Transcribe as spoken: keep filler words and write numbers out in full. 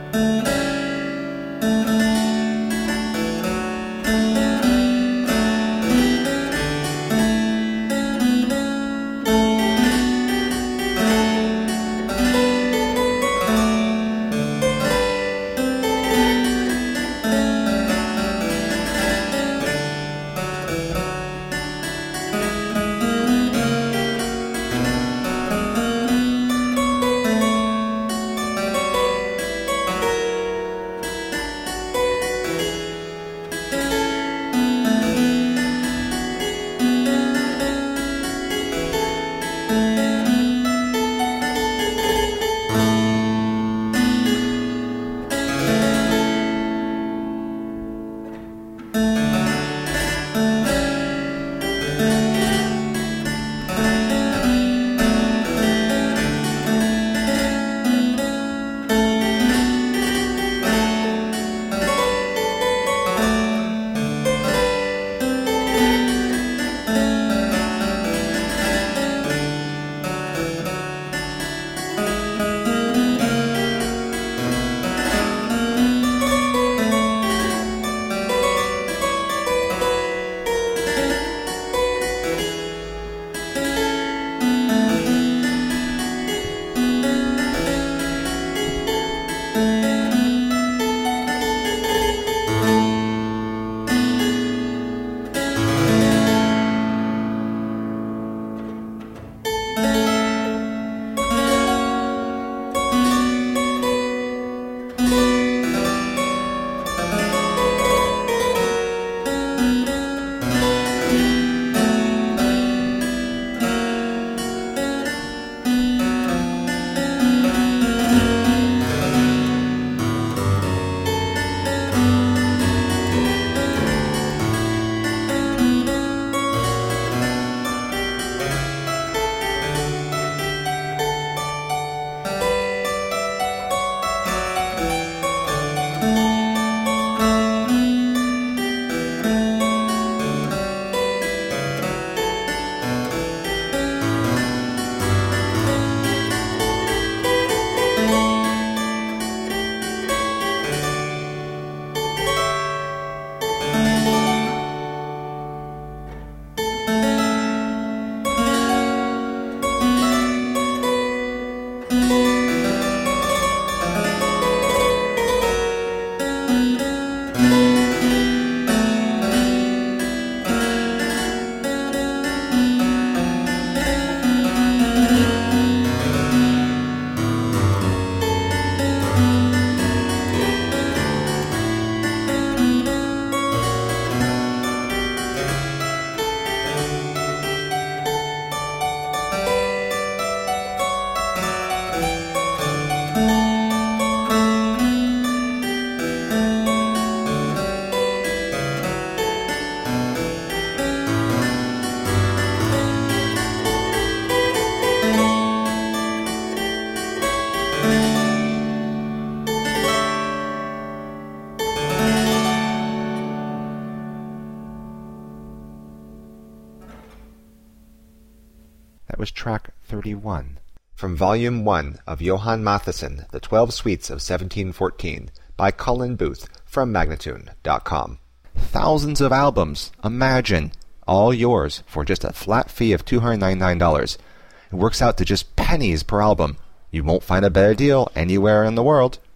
That was track thirty-one. From Volume one of Johann Mattheson, The Twelve Suites of seventeen fourteen, by Colin Booth, from Magnatune dot com. Thousands of albums, imagine, all yours for just a flat fee of two hundred ninety-nine dollars. It works out to just pennies per album. You won't find a better deal anywhere in the world.